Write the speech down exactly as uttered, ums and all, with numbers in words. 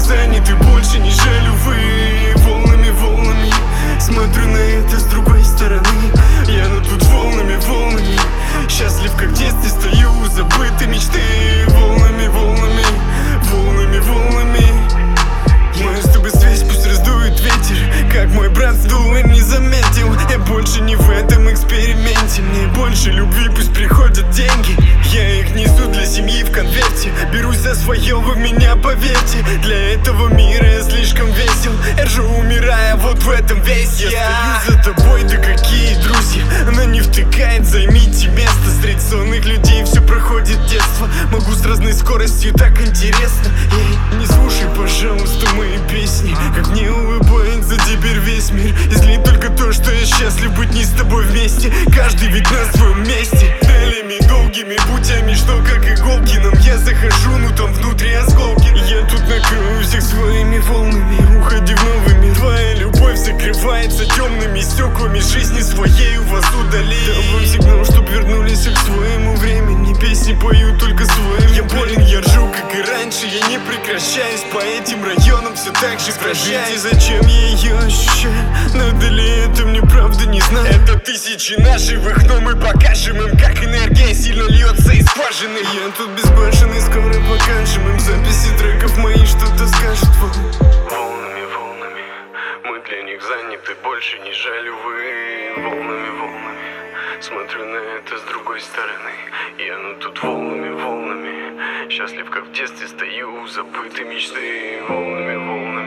заняты, больше не жалю вы. Волнами, волнами смотрю на это с другой стороны. Я ну тут волнами, волнами счастлив, как в детстве стою, забыты мечты. Волнами, волнами, волнами, волнами мою с тобой связь пусть раздует ветер, как мой брат сдул и не заметил. Я больше не в этом эксперименте, мне больше любви, пусть приходят деньги. Я их несу для семьи в конверте, берусь за свое, вы меня поверьте. Для этого мира я слишком весел, я ржу, умирая, вот в этом весь я. Я стою за тобой, да какие друзья, она не втыкает, займите место. Среди сонных людей все проходит детство, могу с разной скоростью, так интересно. Эй, не слушай, пожалуйста, мои песни, как мне улыбается теперь весь мир. Изли только то, что я счастлив быть не с тобой вместе. Каждый ведь на своем месте. Далями долгими путями, что как иголкиным я захожу, ну там внутри осколки. Я тут накрою всех своими волнами, уходи в новый мир. Твоя любовь закрывается темными стеклами, жизни своей у вас удалит. Дам вам сигнал, чтоб вернулись к своему времени, песни пою только своим. Я болен, я ржу, как и раньше, я не прекращаюсь по этим районам, все так же прощаюсь. Зачем я ее ощущаю? Надо ли это, мне правда не знаю. Это тысячи наживых, но мы покажем им, как энергия сильно льется из скважины. Я тут безбашенный, скоро покажем им записи треков мои, что-то скажет вам. Волнами, волнами мы для них заняты, больше не жалю вы. Волнами, волнами смотрю на это с другой стороны. Я ну тут волнами, волнами счастлив, как в детстве стою, забыты мечты. Волнами, волнами